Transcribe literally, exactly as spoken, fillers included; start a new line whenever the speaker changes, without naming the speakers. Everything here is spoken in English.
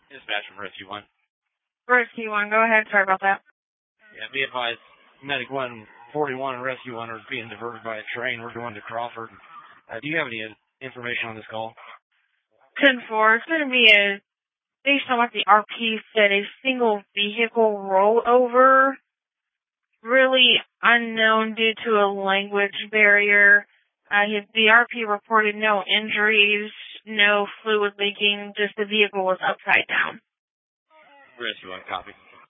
Dispatch from Rescue one.
Rescue one, go ahead. Sorry about that.
Yeah, be advised, Medic one forty-one and Rescue one are being diverted by a train. We're going to Crawford. Uh, do you have any information on this call?
ten four, it's going to be a, based on what the R P said, a single vehicle rollover. Really unknown due to a language barrier. Uh, his, the R P reported no injuries, no fluid leaking, just the vehicle was upside down.
Rescue one, copy.